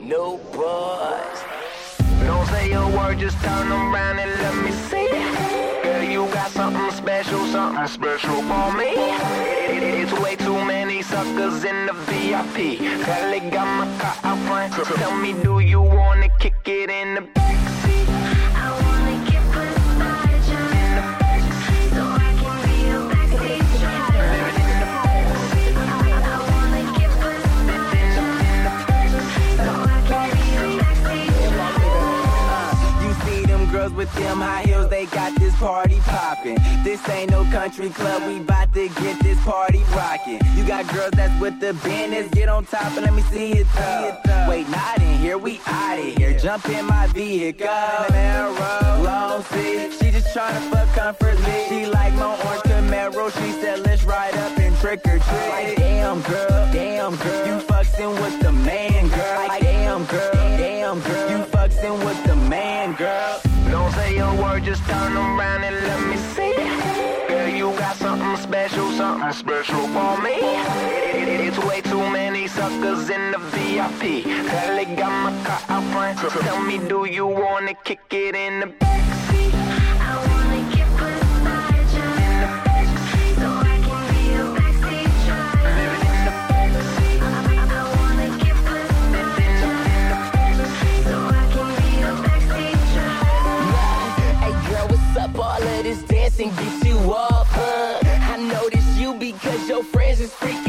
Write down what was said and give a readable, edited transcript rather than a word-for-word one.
no buzz. Don't say a word, just turn around and let me see. Girl, you got something special for me. It's way too many suckers in the VIP. Girl, they got my car out front. Tell me, do you wanna kick it in the backseat? I wanna get beside you In the backseat. so I can be your backseat driver. In the backseat. I wanna get beside you so I can be your backseat driver. You see them girls with them high heels, they got this party poppin'. This ain't no country club, we bout to get this party rockin'. You got girls that's with the business, get on top and let me see it thug. Wait, not in here, we outta here. Jump in my vehicle, Camaro, long seat. She just tryna fuck comfortably. She like my orange Camaro, she said let's ride up and trick or treat. Like damn girl, you fucking with the man, girl. Like damn girl, you fucking with the man, girl. Don't say a word, just turn around and let me see. Girl, you got something special for me. It's way too many suckers in the VIP. Girl, they got my car out front. Tell me, do you wanna kick it in the backseat? I wanna get beside you In the backseat. so I can be your backseat driver. In the backseat. I wanna get beside In the backseat. so I can be your backseat driver. Hey girl, what's up? All of this dancing gets you up, I notice you because your friends is freaking